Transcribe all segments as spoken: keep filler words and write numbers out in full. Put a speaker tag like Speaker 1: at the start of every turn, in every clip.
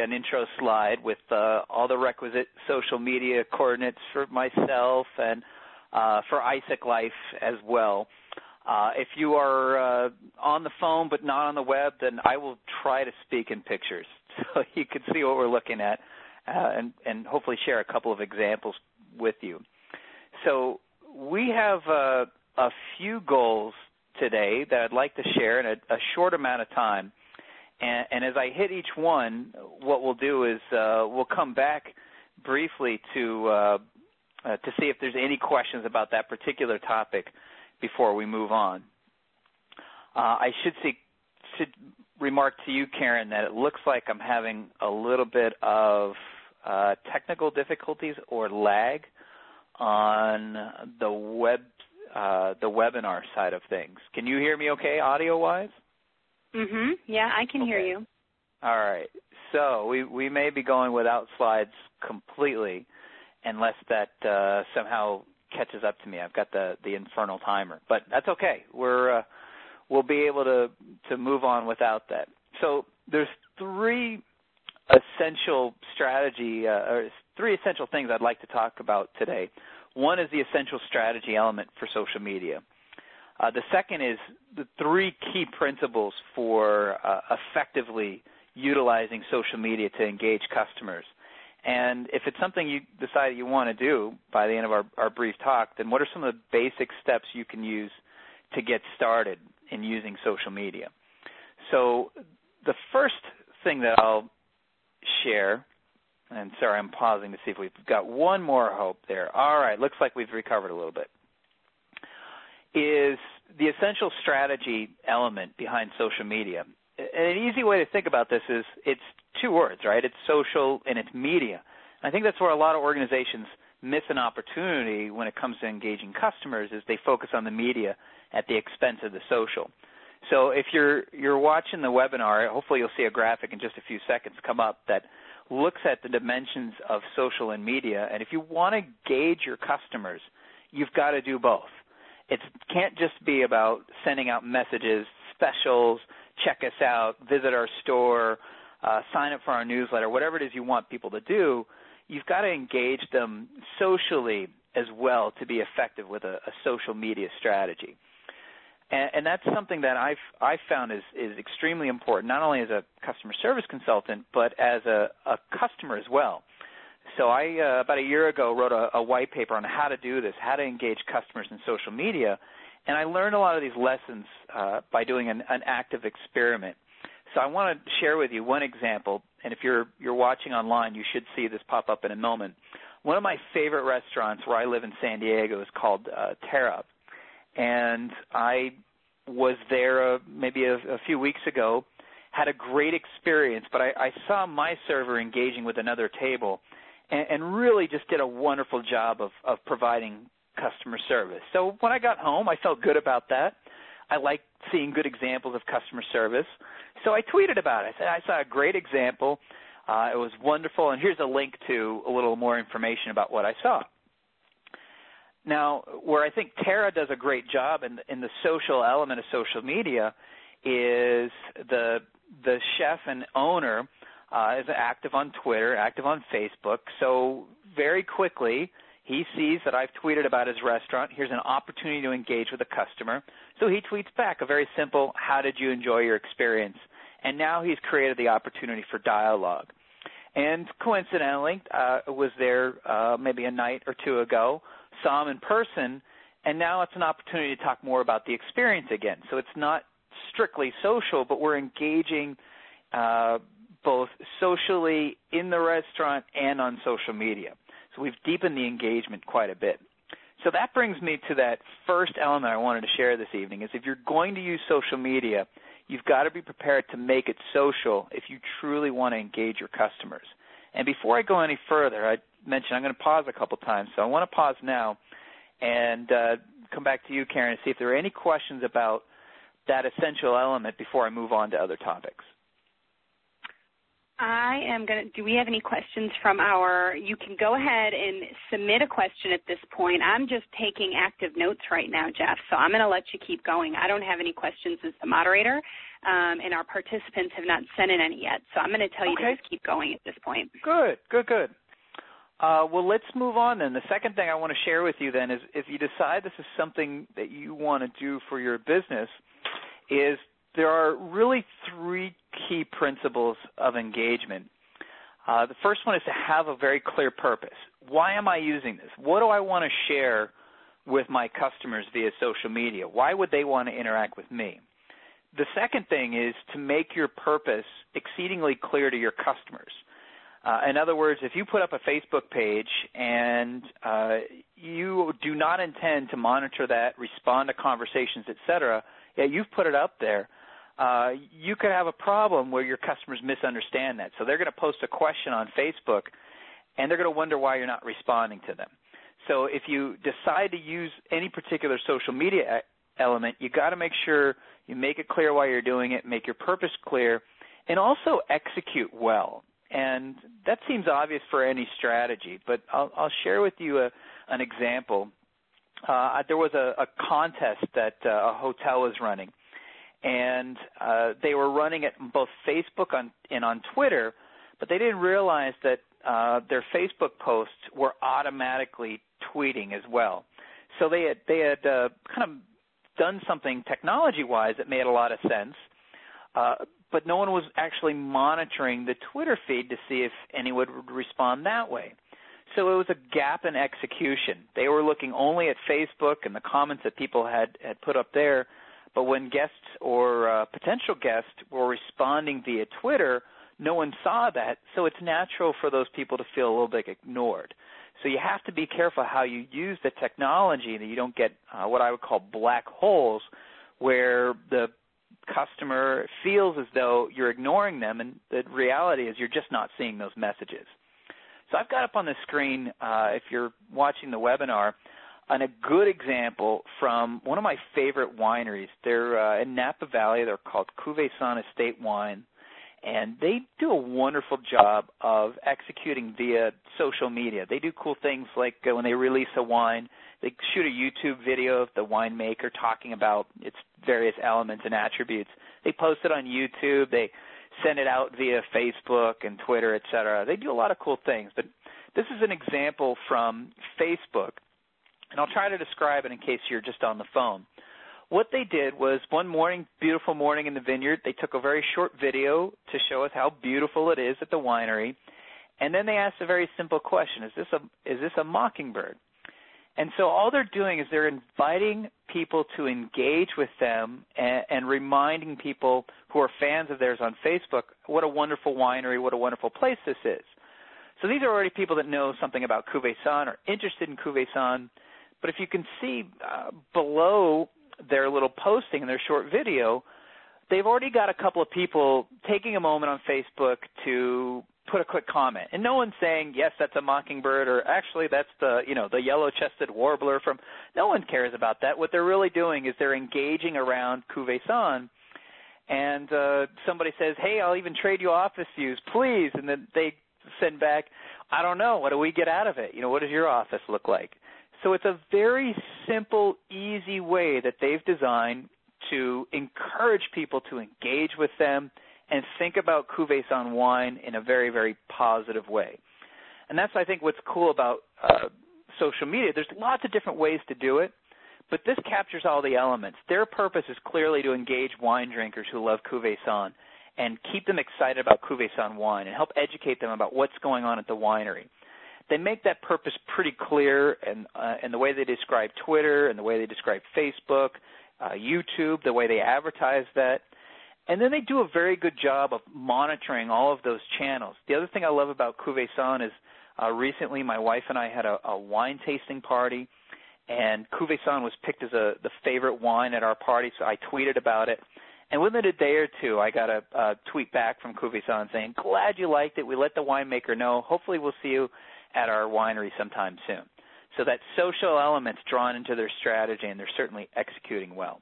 Speaker 1: an intro slide with uh, all the requisite social media coordinates for myself and uh, for I S A C Life as well. Uh, if you are uh, on the phone but not on the web, then I will try to speak in pictures so you can see what we're looking at uh, and, and hopefully share a couple of examples with you. So we have uh, a few goals today that I'd like to share in a, a short amount of time. And, and as I hit each one, what we'll do is uh, we'll come back briefly to uh, uh, to see if there's any questions about that particular topic before we move on. Uh, I should, see, should remark to you, Karen, that it looks like I'm having a little bit of uh, technical difficulties or lag on the web, uh, the webinar side of things. Can you hear me okay, audio-wise?
Speaker 2: Mm-hmm. Yeah, I can
Speaker 1: okay.
Speaker 2: hear you.
Speaker 1: All right. So we, we may be going without slides completely unless that uh, somehow catches up to me. I've got the, the infernal timer, but that's okay. We're uh, we'll be able to to move on without that. So there's three essential strategy uh, or three essential things I'd like to talk about today. One is the essential strategy element for social media. Uh, the second is the three key principles for uh, effectively utilizing social media to engage customers. And if it's something you decide you want to do by the end of our, our brief talk, then what are some of the basic steps you can use to get started in using social media? So the first thing that I'll share, and sorry, I'm pausing to see if we've got one more hope there. All right, looks like we've recovered a little bit, is the essential strategy element behind social media. And an easy way to think about this is it's two words, right? It's social and it's media. And I think that's where a lot of organizations miss an opportunity when it comes to engaging customers is they focus on the media at the expense of the social. So if you're you're watching the webinar, hopefully you'll see a graphic in just a few seconds come up that looks at the dimensions of social and media. And if you want to gauge your customers, you've got to do both. It can't just be about sending out messages, specials, check us out, visit our store, uh, sign up for our newsletter, whatever it is you want people to do. You've got to engage them socially as well to be effective with a, a social media strategy. And, and that's something that I've, I've found is, is extremely important, not only as a customer service consultant, but as a, a customer as well. So I, uh, about a year ago, wrote a, a white paper on how to do this, how to engage customers in social media, and I learned a lot of these lessons uh, by doing an, an active experiment. So I want to share with you one example, and if you're you're watching online, you should see this pop up in a moment. One of my favorite restaurants where I live in San Diego is called uh, Terra, and I was there uh, maybe a, a few weeks ago, had a great experience, but I, I saw my server engaging with another table and, and really just did a wonderful job of, of providing customer service. So when I got home, I felt good about that. I like seeing good examples of customer service. So I tweeted about it. I said, I saw a great example. Uh, it was wonderful, and here's a link to a little more information about what I saw. Now, where I think Terra does a great job in, in the social element of social media is the the chef and owner uh, is active on Twitter, active on Facebook. So very quickly, he sees that I've tweeted about his restaurant. Here's an opportunity to engage with a customer. So he tweets back a very simple, how did you enjoy your experience? And now he's created the opportunity for dialogue. And coincidentally, I uh, was there uh, maybe a night or two ago, saw him in person, and now it's an opportunity to talk more about the experience again. So it's not strictly social, but we're engaging uh, both socially in the restaurant and on social media. So we've deepened the engagement quite a bit. So that brings me to that first element I wanted to share this evening is if you're going to use social media, you've got to be prepared to make it social if you truly want to engage your customers. And before I go any further, I mentioned I'm going to pause a couple times, so I want to pause now and uh, come back to you, Karen, and see if there are any questions about that essential element before I move on to other topics.
Speaker 2: I am going to, do we have any questions from our, you can go ahead and submit a question at this point. I'm just taking active notes right now, Jeff, so I'm going to let you keep going. I don't have any questions as the moderator. um, and our participants have not sent in any yet. So I'm going to tell you
Speaker 1: okay.
Speaker 2: to just keep going at this point.
Speaker 1: Good, good, good. Uh, well, let's move on then. The second thing I want to share with you then is if you decide this is something that you want to do for your business, is there are really three key principles of engagement. Uh, the first one is to have a very clear purpose. Why am I using this? What do I want to share with my customers via social media? Why would they want to interact with me? The second thing is to make your purpose exceedingly clear to your customers. Uh, in other words, if you put up a Facebook page and uh, you do not intend to monitor that, respond to conversations, et cetera, yeah, you've put it up there, uh, you could have a problem where your customers misunderstand that. So they're going to post a question on Facebook, and they're going to wonder why you're not responding to them. So if you decide to use any particular social media element, you got to make sure you make it clear why you're doing it, make your purpose clear, and also execute well. And that seems obvious for any strategy, but I'll, I'll share with you a, an example. Uh, there was a, a contest that uh, a hotel was running, and uh, they were running it on both Facebook on, and on Twitter, but they didn't realize that uh, their Facebook posts were automatically tweeting as well. So they had, they had uh, kind of done something technology-wise that made a lot of sense, uh, but no one was actually monitoring the Twitter feed to see if anyone would respond that way. So it was a gap in execution. They were looking only at Facebook and the comments that people had, had put up there, but when guests or uh, potential guests were responding via Twitter, no one saw that, so it's natural for those people to feel a little bit ignored. So you have to be careful how you use the technology that you don't get uh, what I would call black holes where the customer feels as though you're ignoring them, and the reality is you're just not seeing those messages. So I've got up on the screen, uh, if you're watching the webinar, on a good example from one of my favorite wineries. They're uh, in Napa Valley. They're called Cuvée San Estate Wine, and they do a wonderful job of executing via social media. They do cool things like uh, when they release a wine, they shoot a YouTube video of the winemaker talking about its various elements and attributes. They post it on YouTube. They send it out via Facebook and Twitter, et cetera. They do a lot of cool things. But this is an example from Facebook, and I'll try to describe it in case you're just on the phone. What they did was one morning, beautiful morning in the vineyard, they took a very short video to show us how beautiful it is at the winery, and then they asked a very simple question, is this a, is this a mockingbird? And so all they're doing is they're inviting people to engage with them and, and reminding people who are fans of theirs on Facebook what a wonderful winery, what a wonderful place this is. So these are already people that know something about Cuvée San or interested in Cuvée San, but if you can see uh, below their little posting in their short video, they've already got a couple of people taking a moment on Facebook to put a quick comment. And no one's saying, yes, that's a mockingbird, or actually that's the, you know, the yellow-chested warbler from, no one cares about that. What they're really doing is they're engaging around Cuvée San, and uh, somebody says, hey, I'll even trade you office views, please. And then they send back, I don't know, what do we get out of it? You know, what does your office look like? So it's a very simple, easy way that they've designed to encourage people to engage with them and think about Cuvée San wine in a very, very positive way. And that's, I think, what's cool about uh, social media. There's lots of different ways to do it, but this captures all the elements. Their purpose is clearly to engage wine drinkers who love Cuvée San and keep them excited about Cuvée San wine and help educate them about what's going on at the winery. They make that purpose pretty clear in, uh, in the way they describe Twitter and the way they describe Facebook, uh, YouTube, the way they advertise that. And then they do a very good job of monitoring all of those channels. The other thing I love about Cuvée San is uh, recently my wife and I had a, a wine tasting party, and Cuvée San was picked as a, the favorite wine at our party, so I tweeted about it. And within a day or two, I got a, a tweet back from Cuvée San saying, glad you liked it. We let the winemaker know. Hopefully we'll see you at our winery sometime soon. So that social element's drawn into their strategy, and they're certainly executing well.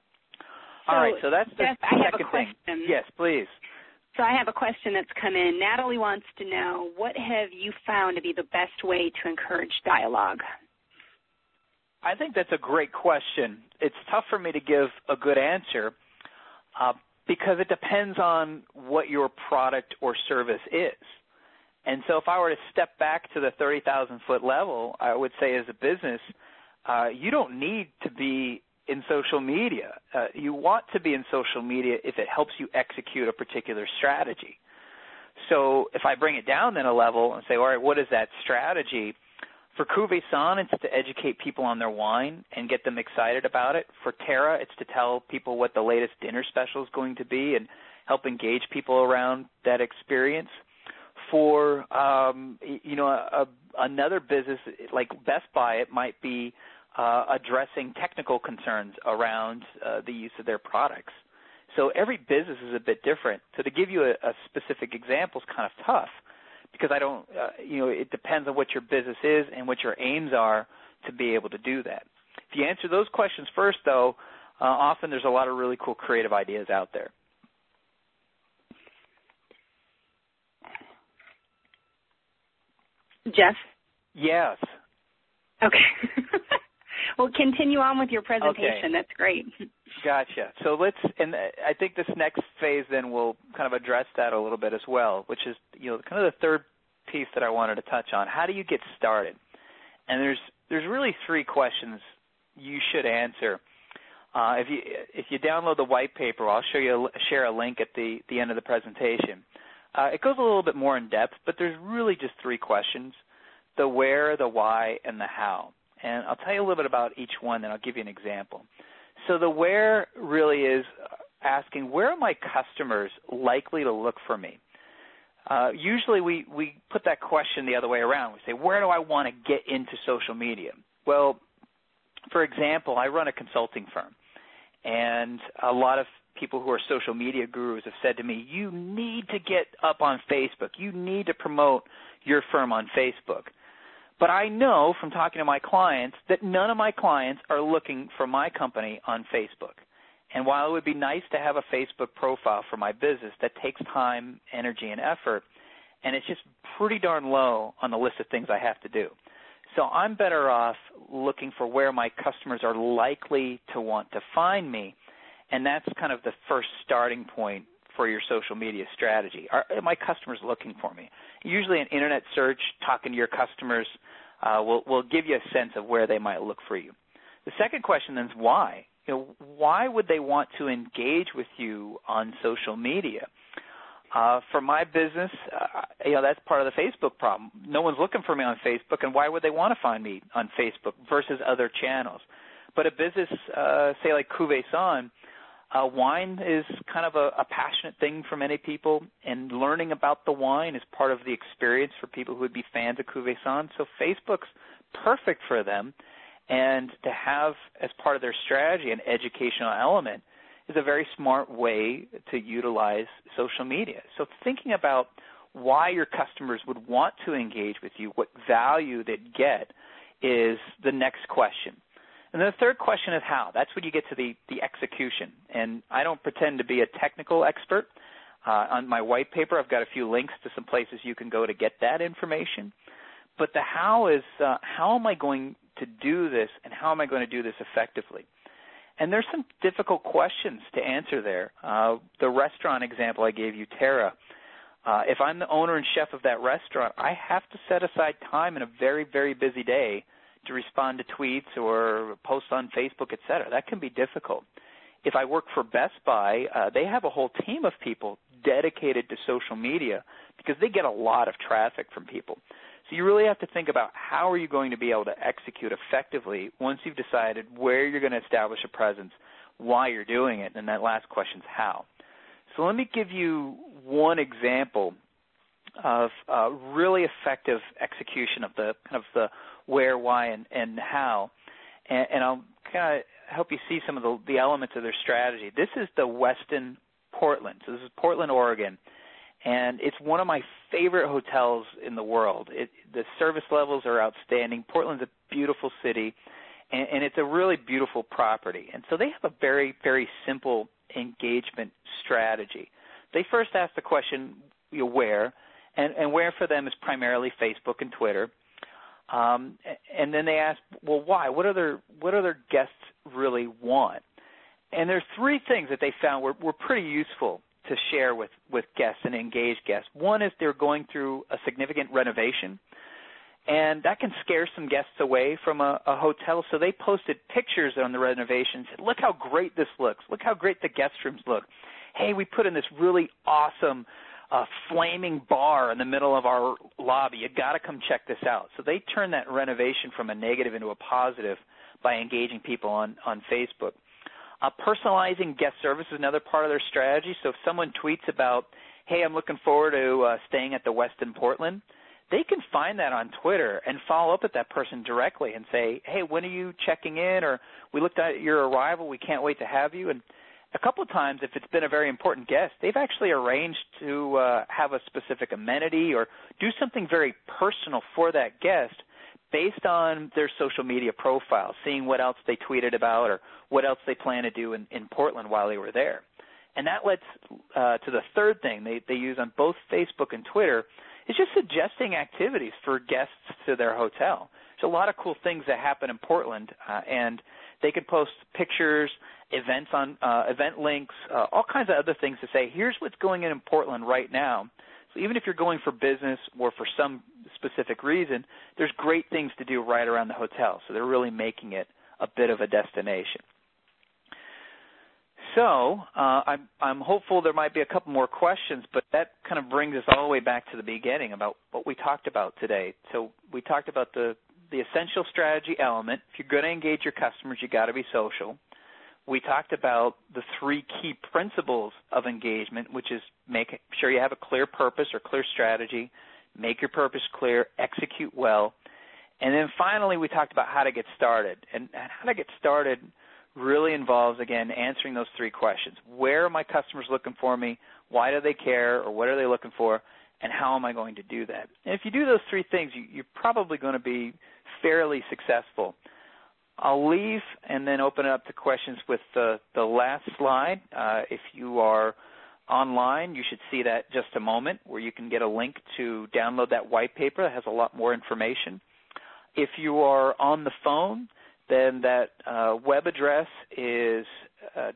Speaker 2: So,
Speaker 1: all right, so that's the
Speaker 2: Jeff, I have
Speaker 1: second
Speaker 2: a question.
Speaker 1: thing. Yes, please.
Speaker 2: So I have a question that's come in. Natalie wants to know, what have you found to be the best way to encourage dialogue?
Speaker 1: I think that's a great question. It's tough for me to give a good answer, uh, because it depends on what your product or service is. And so if I were to step back to the thirty thousand foot level, I would say as a business, uh, you don't need to be in social media. Uh, you want to be in social media if it helps you execute a particular strategy. So if I bring it down then a level and say, all right, what is that strategy? For Cuvée San, it's to educate people on their wine and get them excited about it. For Terra, it's to tell people what the latest dinner special is going to be and help engage people around that experience. For, um, you know, a, a, another business like Best Buy, it might be uh, addressing technical concerns around uh, the use of their products. So every business is a bit different. So to give you a, a specific example is kind of tough because I don't, uh, you know, it depends on what your business is and what your aims are to be able to do that. If you answer those questions first, though, uh, often there's a lot of really cool creative ideas out there.
Speaker 2: Jeff?
Speaker 1: Yes.
Speaker 2: Okay. Well, continue on with your presentation.
Speaker 1: Okay.
Speaker 2: That's great.
Speaker 1: Gotcha. So let's, and I think this next phase then will kind of address that a little bit as well, which is, you know, kind of the third piece that I wanted to touch on. How do you get started? And there's there's really three questions you should answer. Uh, if you if you download the white paper, I'll show you share a link at the the end of the presentation. Uh, it goes a little bit more in depth, but there's really just three questions: the where, the why, and the how. And I'll tell you a little bit about each one, then I'll give you an example. So the where really is asking, where are my customers likely to look for me? Uh, usually we, we put that question the other way around. We say, where do I want to get into social media? Well, for example, I run a consulting firm, and a lot of people who are social media gurus have said to me, you need to get up on Facebook. You need to promote your firm on Facebook. But I know from talking to my clients that none of my clients are looking for my company on Facebook. And while it would be nice to have a Facebook profile for my business, that takes time, energy, and effort, and it's just pretty darn low on the list of things I have to do. So I'm better off looking for where my customers are likely to want to find me, and that's kind of the first starting point for your social media strategy. Are, are my customers looking for me? Usually an internet search, talking to your customers, uh, will, will give you a sense of where they might look for you. The second question then is why? You know, why would they want to engage with you on social media? Uh, for my business, uh, you know, that's part of the Facebook problem. No one's looking for me on Facebook, and why would they want to find me on Facebook versus other channels? But a business, uh, say like Cuvée San, Uh, wine is kind of a, a passionate thing for many people, and learning about the wine is part of the experience for people who would be fans of Cuvée San. So Facebook's perfect for them, and to have as part of their strategy an educational element is a very smart way to utilize social media. So thinking about why your customers would want to engage with you, what value they'd get, is the next question. And then the third question is how. That's when you get to the, the execution. And I don't pretend to be a technical expert. Uh, on my white paper, I've got a few links to some places you can go to get that information. But the how is, uh, how am I going to do this, and how am I going to do this effectively? And there's some difficult questions to answer there. Uh, the restaurant example I gave you, Terra, uh, if I'm the owner and chef of that restaurant, I have to set aside time in a very, very busy day to respond to tweets or post on Facebook, et cetera. That can be difficult. If I work for Best Buy, uh, they have a whole team of people dedicated to social media because they get a lot of traffic from people. So you really have to think about how are you going to be able to execute effectively once you've decided where you're going to establish a presence, why you're doing it, and that last question is how. So let me give you one example of uh, really effective execution of the kind of the where, why, and, and how, and, and I'll kind of help you see some of the, the elements of their strategy. This is the Westin Portland. So this is Portland, Oregon, and it's one of my favorite hotels in the world. It, the service levels are outstanding. Portland's a beautiful city, and, and it's a really beautiful property. And so they have a very, very simple engagement strategy. They first ask the question, you know, where, and, and where for them is primarily Facebook and Twitter. Um, and then they ask, well, why? What other what other guests really want? And there's three things that they found were, were pretty useful to share with, with guests and engage guests. One is they're going through a significant renovation, and that can scare some guests away from a, a hotel. So they posted pictures on the renovation, said, look how great this looks. Look how great the guest rooms look. Hey, we put in this really awesome uh, flaming bar in the middle of our lobby. You got to come check this out. So they turned that renovation from a negative into a positive by engaging people on, on Facebook. Uh, personalizing guest service is another part of their strategy. So if someone tweets about, hey, I'm looking forward to uh, staying at the Westin Portland, they can find that on Twitter and follow up with that person directly and say, hey, when are you checking in? Or we looked at your arrival. We can't wait to have you. And a couple of times, if it's been a very important guest, they've actually arranged to uh, have a specific amenity or do something very personal for that guest based on their social media profile, seeing what else they tweeted about or what else they plan to do in, in Portland while they were there. And that lets uh, to the third thing they, they use on both Facebook and Twitter is just suggesting activities for guests to their hotel. There's a lot of cool things that happen in Portland, uh, and they could post pictures, events on uh, event links, uh, all kinds of other things to say, here's what's going on in Portland right now. So even if you're going for business or for some specific reason, there's great things to do right around the hotel. So they're really making it a bit of a destination. So uh, I'm, I'm hopeful there might be a couple more questions, but that kind of brings us all the way back to the beginning about what we talked about today. So we talked about the, the essential strategy element. If you're going to engage your customers, you got to be social. We talked about the three key principles of engagement, which is make sure you have a clear purpose or clear strategy, make your purpose clear, execute well. And then finally, we talked about how to get started. And how to get started really involves, again, answering those three questions. Where are my customers looking for me? Why do they care? Or what are they looking for? And how am I going to do that? And if you do those three things, you, you're probably going to be fairly successful. I'll leave and then open it up to questions with the, the last slide. Uh, if you are online, you should see that just a moment where you can get a link to download that white paper that has a lot more information. If you are on the phone, then that uh, web address is uh,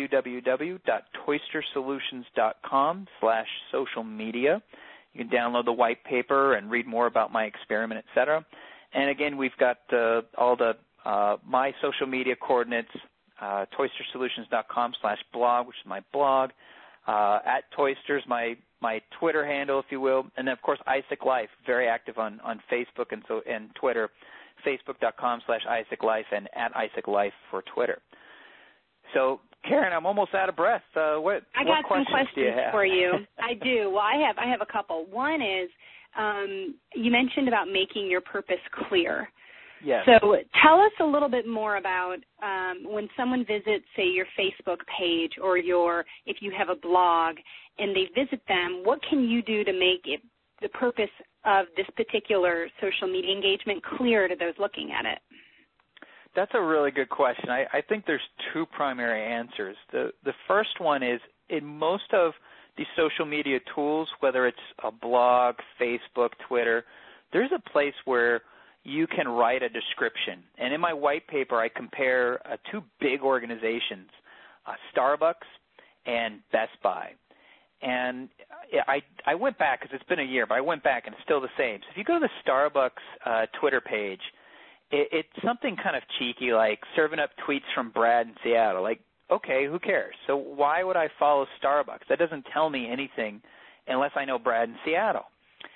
Speaker 1: www.toystersolutions.com slash social media. You can download the white paper and read more about my experiment, et cetera. And again, we've got uh, all the uh, my social media coordinates, uh, toystersolutions.com slash blog, which is my blog, uh, at Toysters, my my Twitter handle, if you will, and then, of course, Isaac Life, very active on, on Facebook and so and Twitter, facebook.com slash Isaac Life and at Isaac Life for Twitter. So, Karen, I'm almost out of breath. Uh, what
Speaker 2: I
Speaker 1: what
Speaker 2: got
Speaker 1: questions
Speaker 2: some questions
Speaker 1: do you have?
Speaker 2: for you. I do. Well, I have I have a couple. One is um, you mentioned about making your purpose clear.
Speaker 1: Yes.
Speaker 2: So tell us a little bit more about um, when someone visits, say, your Facebook page or your if you have a blog and they visit them, what can you do to make it, the purpose of this particular social media engagement clear to those looking at it?
Speaker 1: That's a really good question. I, I think there's two primary answers. The the first one is in most of these social media tools, whether it's a blog, Facebook, Twitter, there's a place where you can write a description. And in my white paper, I compare uh, two big organizations, uh, Starbucks and Best Buy. And I, I went back, because it's been a year, but I went back and it's still the same. So if you go to the Starbucks uh, Twitter page, it, it's something kind of cheeky like serving up tweets from Brad in Seattle. Like, okay, who cares? So why would I follow Starbucks? That doesn't tell me anything unless I know Brad in Seattle.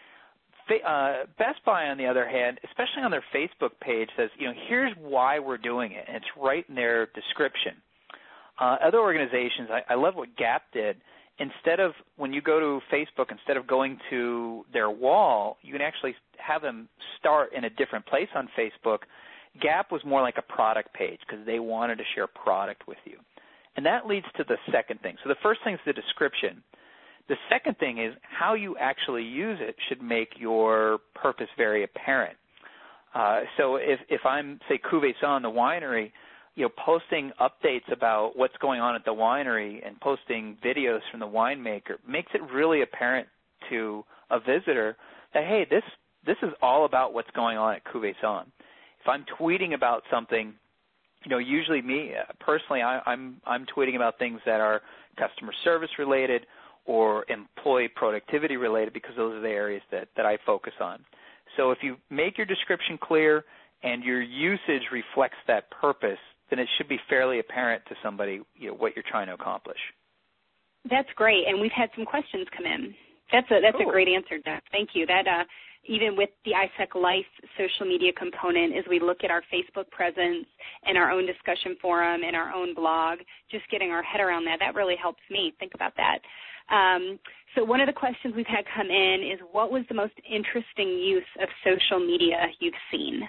Speaker 1: Uh, Best Buy, on the other hand, especially on their Facebook page, says, you know, here's why we're doing it, and it's right in their description. Uh, other organizations, I, I love what Gap did. Instead of, when you go to Facebook, instead of going to their wall, you can actually have them start in a different place on Facebook. Gap was more like a product page because they wanted to share product with you. And that leads to the second thing. So the first thing is the description. The second thing is how you actually use it should make your purpose very apparent. Uh, so if, if I'm, say, Cuvée San, the winery, you know, posting updates about what's going on at the winery and posting videos from the winemaker makes it really apparent to a visitor that, hey, this this is all about what's going on at Cuvée San. If I'm tweeting about something you know, usually me uh, personally, I, I'm I'm tweeting about things that are customer service related or employee productivity related, because those are the areas that, that I focus on. So if you make your description clear and your usage reflects that purpose, then it should be fairly apparent to somebody, you know, what you're trying to accomplish.
Speaker 2: That's great, and we've had some questions come in. That's a that's
Speaker 1: cool.
Speaker 2: a great answer, Jeff. Thank you. That uh, even with the I S E C Life social media component, as we look at our Facebook presence and our own discussion forum and our own blog, just getting our head around that, that really helps me think about that. Um, so one of the questions we've had come in is, what was the most interesting use of social media you've seen?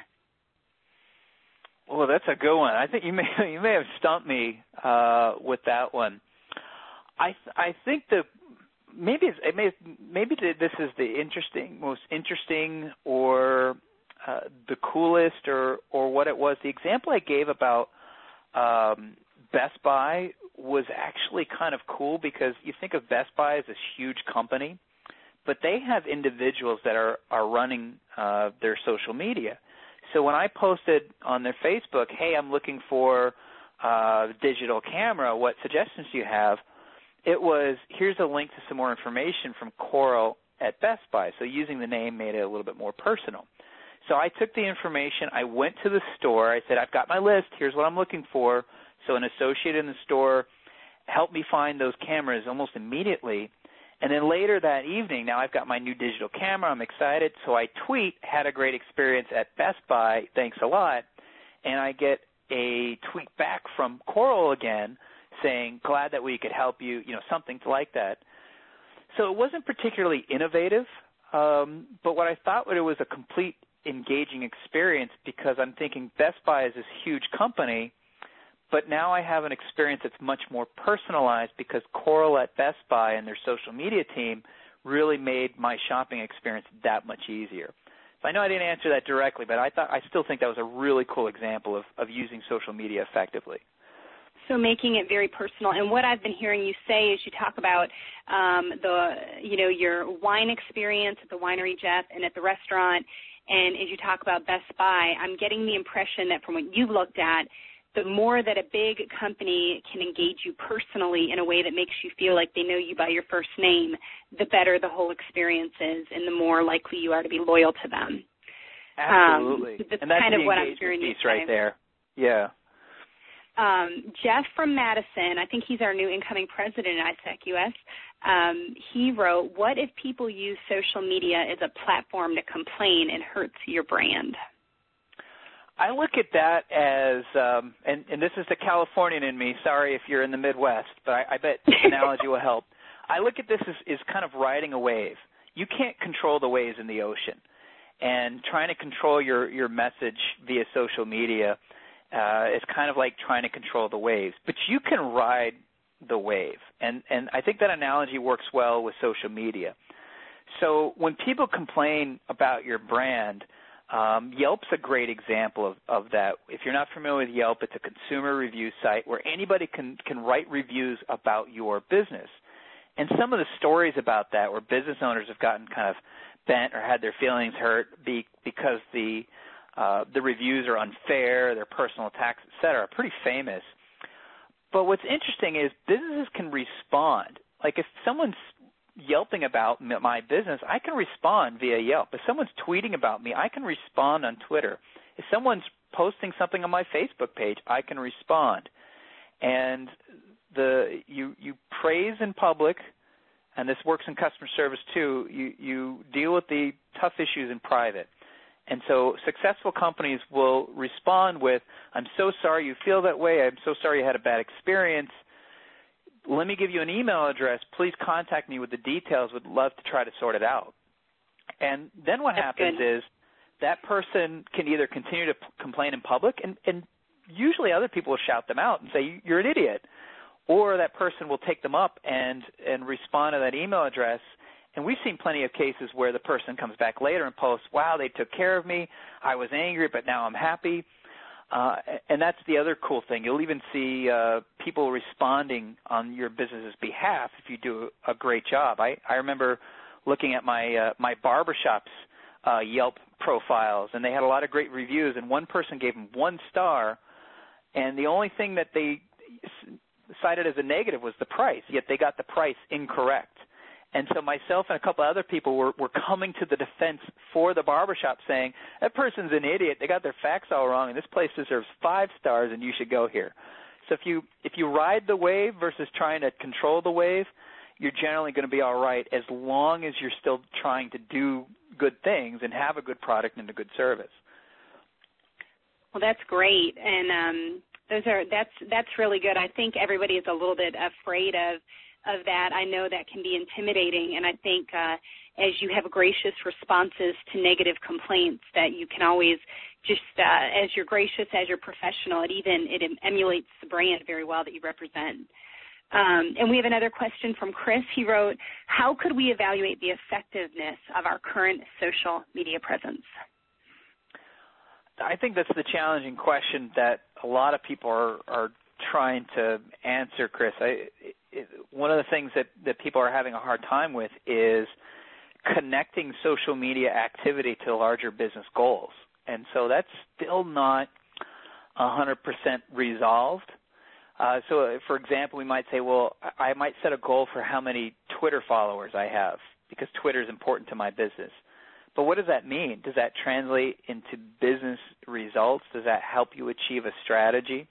Speaker 1: Well, that's a good one. I think you may you may have stumped me uh, with that one. I th- I think the maybe it's, it may maybe this is the interesting most interesting or uh, the coolest or or what it was. The example I gave about um, Best Buy was actually kind of cool, because you think of Best Buy as this huge company, but they have individuals that are, are running uh, their social media. So when I posted on their Facebook, hey, I'm looking for a digital camera, what suggestions do you have? It was, here's a link to some more information from Coral at Best Buy. So using the name made it a little bit more personal. So I took the information, I went to the store, I said, I've got my list, here's what I'm looking for. So an associate in the store helped me find those cameras almost immediately. And then later that evening, now I've got my new digital camera, I'm excited, so I tweet, had a great experience at Best Buy, thanks a lot, and I get a tweet back from Coral again saying, glad that we could help you, you know, something like that. So it wasn't particularly innovative, um, but what I thought it was a complete engaging experience, because I'm thinking Best Buy is this huge company, but now I have an experience that's much more personalized, because Coral at Best Buy and their social media team really made my shopping experience that much easier. So I know I didn't answer that directly, but I thought I still think that was a really cool example of, of using social media effectively.
Speaker 2: So making it very personal. And what I've been hearing you say is you talk about um, the, you know, your wine experience at the winery, Jeff, and at the restaurant, and as you talk about Best Buy, I'm getting the impression that from what you've looked at, the more that a big company can engage you personally in a way that makes you feel like they know you by your first name, the better the whole experience is, and the more likely you are to be loyal to them.
Speaker 1: Absolutely.
Speaker 2: Um, that's
Speaker 1: and that's
Speaker 2: kind
Speaker 1: the
Speaker 2: of what I'm hearing
Speaker 1: piece
Speaker 2: you say.
Speaker 1: Right there. Yeah.
Speaker 2: Um, Jeff from Madison, I think he's our new incoming president at I S E C U S, um, he wrote, what if people use social media as a platform to complain and hurts your brand?
Speaker 1: I look at that as, um, and, and this is the Californian in me, sorry if you're in the Midwest, but I, I bet this analogy will help. I look at this as, as kind of riding a wave. You can't control the waves in the ocean, and trying to control your, your message via social media uh, is kind of like trying to control the waves. But you can ride the wave, and, and I think that analogy works well with social media. So when people complain about your brand, Um, Yelp's a great example of, of that. If you're not familiar with Yelp, it's a consumer review site where anybody can, can write reviews about your business. And some of the stories about that, where business owners have gotten kind of bent or had their feelings hurt be, because the uh, the reviews are unfair, they're personal attacks, et cetera, are pretty famous. But what's interesting is businesses can respond. Like if someone's yelping about my business, I can respond via Yelp. If someone's tweeting about me, I can respond on Twitter. If someone's posting something on my Facebook page, I can respond. And the you you praise in public, and this works in customer service too, you, you deal with the tough issues in private. And so successful companies will respond with, I'm so sorry you feel that way, I'm so sorry you had a bad experience, let me give you an email address. Please contact me with the details. Would love to try to sort it out. And then what
Speaker 2: That's
Speaker 1: happens
Speaker 2: good.
Speaker 1: is that person can either continue to p- complain in public, and, and usually other people will shout them out and say, you're an idiot. Or that person will take them up and, and respond to that email address. And we've seen plenty of cases where the person comes back later and posts, wow, they took care of me. I was angry, but now I'm happy. Uh, and that's the other cool thing. You'll even see uh, people responding on your business's behalf if you do a great job. I, I remember looking at my uh, my barbershop's uh, Yelp profiles, and they had a lot of great reviews, and one person gave them one star, and the only thing that they cited as a negative was the price, yet they got the price incorrect. And so myself and a couple other people were, were coming to the defense for the barbershop saying, that person's an idiot, they got their facts all wrong, and this place deserves five stars and you should go here. So if you if you ride the wave versus trying to control the wave, you're generally going to be all right as long as you're still trying to do good things and have a good product and a good service.
Speaker 2: Well, that's great, and um, those are that's that's really good. I think everybody is a little bit afraid of of that. I know that can be intimidating, and I think uh, as you have gracious responses to negative complaints, that you can always just uh, as you're gracious, as you're professional, it even it emulates the brand very well that you represent. Um, and we have another question from Chris. He wrote, how could we evaluate the effectiveness of our current social media presence?
Speaker 1: I think that's the challenging question that a lot of people are, are trying to answer, Chris. I, it, one of the things that, that people are having a hard time with is connecting social media activity to larger business goals. And so that's still not one hundred percent resolved. Uh, so, for example, we might say, well, I might set a goal for how many Twitter followers I have because Twitter is important to my business. But what does that mean? Does that translate into business results? Does that help you achieve a strategy?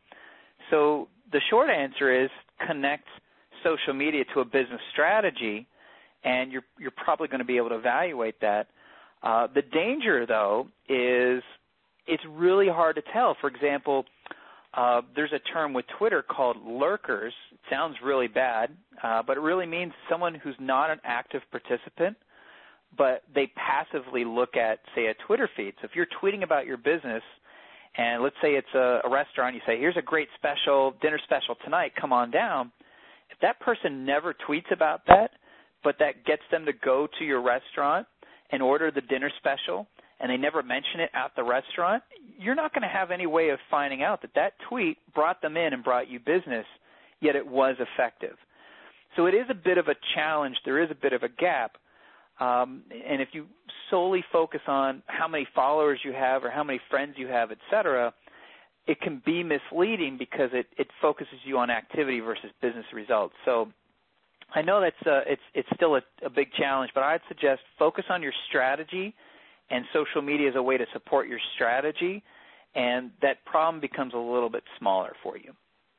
Speaker 1: So the short answer is connect social media to a business strategy, and you're you're probably going to be able to evaluate that. Uh, the danger, though, is it's really hard to tell. For example, uh, there's a term with Twitter called lurkers. It sounds really bad, uh, but it really means someone who's not an active participant, but they passively look at, say, a Twitter feed. So if you're tweeting about your business, and let's say it's a, a restaurant, you say, here's a great special, dinner special tonight, come on down. If that person never tweets about that, but that gets them to go to your restaurant and order the dinner special, and they never mention it at the restaurant, you're not going to have any way of finding out that that tweet brought them in and brought you business, yet it was effective. So it is a bit of a challenge. There is a bit of a gap. Um, and if you solely focus on how many followers you have or how many friends you have, et cetera, it can be misleading because it, it focuses you on activity versus business results. So I know that's uh, it's it's still a, a big challenge, but I'd suggest focus on your strategy, and social media is a way to support your strategy, and that problem becomes a little bit smaller for you.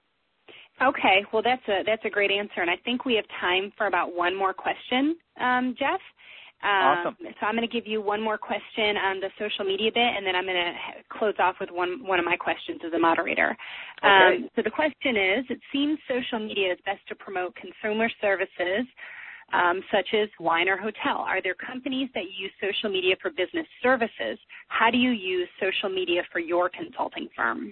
Speaker 2: Okay, well, that's a that's a great answer, and I think we have time for about one more question, um, Jeff. Um,
Speaker 1: awesome.
Speaker 2: So I'm going to give you one more question on the social media bit, and then I'm going to close off with one one of my questions as a moderator.
Speaker 1: Okay.
Speaker 2: Um, so the question is, it seems social media is best to promote consumer services um, such as wine or hotel. Are there companies that use social media for business services? How do you use social media for your consulting firm?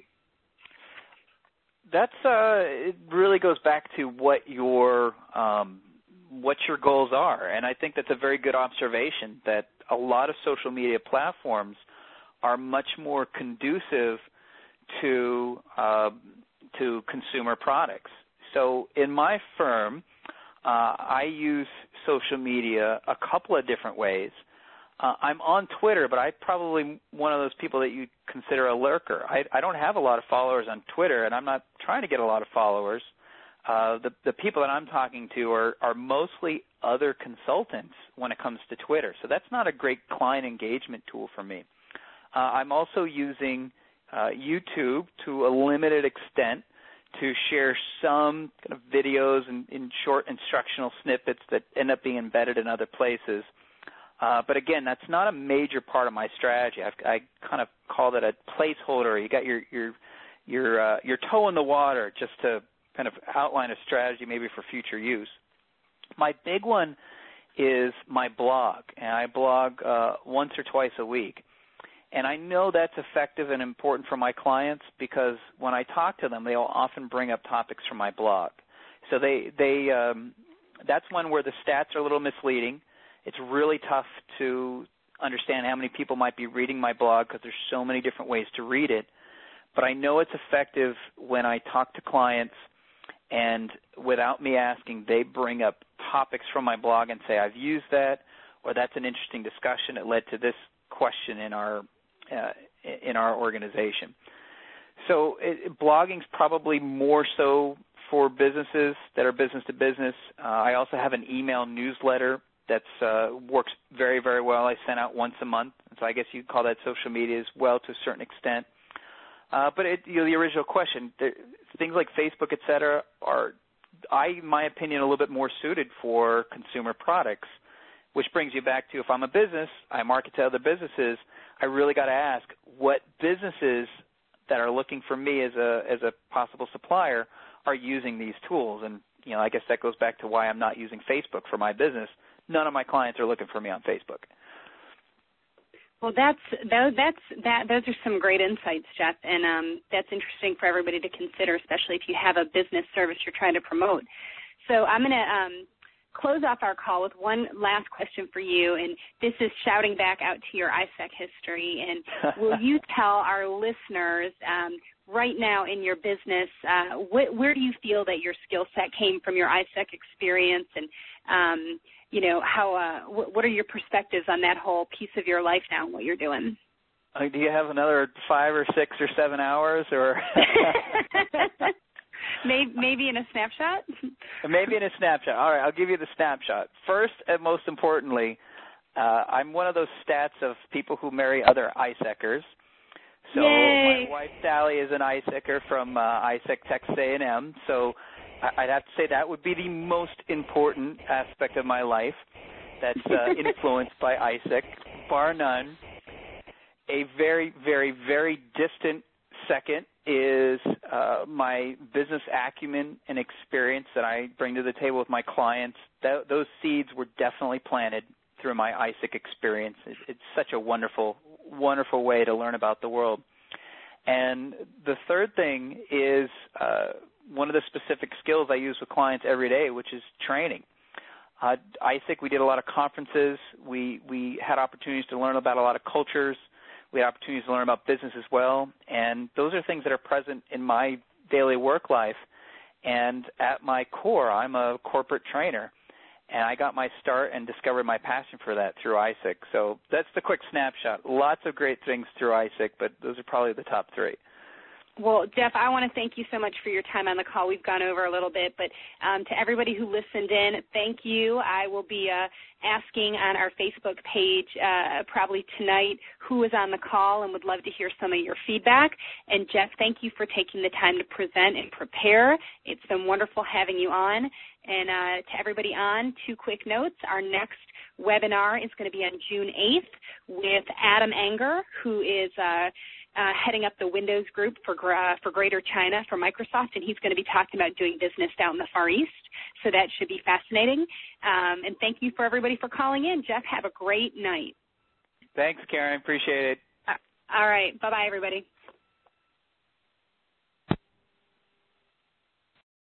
Speaker 1: That's uh, it really goes back to what your um, what your goals are, and I think that's a very good observation that a lot of social media platforms are much more conducive to uh, to consumer products. So in my firm, uh, I use social media a couple of different ways. Uh, I'm on Twitter, but I'm probably one of those people that you consider a lurker. I, I don't have a lot of followers on Twitter, and I'm not trying to get a lot of followers. Uh, the, the people that I'm talking to are, are mostly other consultants when it comes to Twitter, so that's not a great client engagement tool for me. Uh, I'm also using uh, YouTube to a limited extent to share some kind of videos and in short instructional snippets that end up being embedded in other places. Uh, but again, that's not a major part of my strategy. I've, I kind of call that a placeholder. You got your your your uh, your toe in the water just to kind of outline a strategy maybe for future use. My big one is my blog, and I blog uh, once or twice a week. And I know that's effective and important for my clients because when I talk to them, they'll often bring up topics from my blog. So they they um, that's one where the stats are a little misleading. It's really tough to understand how many people might be reading my blog because there's so many different ways to read it. But I know it's effective when I talk to clients and without me asking, they bring up topics from my blog and say, I've used that, or that's an interesting discussion. It led to this question in our uh, in our organization. So it, blogging's probably more so for businesses that are business to business. Uh, I also have an email newsletter that uh, works very, very well. I send out once a month, so I guess you'd call that social media as well to a certain extent. Uh, but it, you know, the original question, there, things like Facebook, et cetera, are, I, in my opinion, a little bit more suited for consumer products, which brings you back to if I'm a business, I market to other businesses, I really got to ask what businesses that are looking for me as a as a possible supplier are using these tools. And, you know, I guess that goes back to why I'm not using Facebook for my business. None of my clients are looking for me on Facebook.
Speaker 2: Well, that's that, that's that. Those are some great insights, Jeff, and um, that's interesting for everybody to consider, especially if you have a business service you're trying to promote. So I'm going to um, close off our call with one last question for you, and this is shouting back out to your I S E C history. And will you tell our listeners um, right now in your business, uh, wh- where do you feel that your skill set came from your I S E C experience, and um, you know, how? Uh, wh- what are your perspectives on that whole piece of your life now and what you're doing?
Speaker 1: Uh, do you have another five or six or seven hours, or
Speaker 2: maybe, maybe in a snapshot?
Speaker 1: Maybe in a snapshot. All right, I'll give you the snapshot. First and most importantly, uh, I'm one of those stats of people who marry other I S E Cers. So
Speaker 2: Yay.
Speaker 1: My wife, Sally, is an I S E Cer from uh, I S E C Texas A and M. So I'd have to say that would be the most important aspect of my life that's uh, influenced by I S E C, bar none. A very, very, very distant second is uh, my business acumen and experience that I bring to the table with my clients. Th- those seeds were definitely planted through my I S E C experience. It's, it's such a wonderful, wonderful way to learn about the world. And the third thing is uh, one of the specific skills I use with clients every day, which is training. Uh, I S E C, we did a lot of conferences. We, we had opportunities to learn about a lot of cultures. We had opportunities to learn about business as well. And those are things that are present in my daily work life. And at my core, I'm a corporate trainer. And I got my start and discovered my passion for that through I S E C. So that's the quick snapshot. Lots of great things through I S E C, but those are probably the top three.
Speaker 2: Well, Jeff, I want to thank you so much for your time on the call. We've gone over a little bit, but um, to everybody who listened in, thank you. I will be uh, asking on our Facebook page uh, probably tonight who was on the call and would love to hear some of your feedback. And, Jeff, thank you for taking the time to present and prepare. It's been wonderful having you on. And uh, to everybody on, two quick notes. Our next webinar is going to be on June eighth with Adam Anger, who is uh, uh, heading up the Windows group for, uh, for Greater China for Microsoft, and he's going to be talking about doing business down in the Far East. So that should be fascinating. Um, and thank you for everybody for calling in. Jeff, have a great night.
Speaker 1: Thanks, Karen. Appreciate it.
Speaker 2: Uh, all right. Bye-bye, everybody.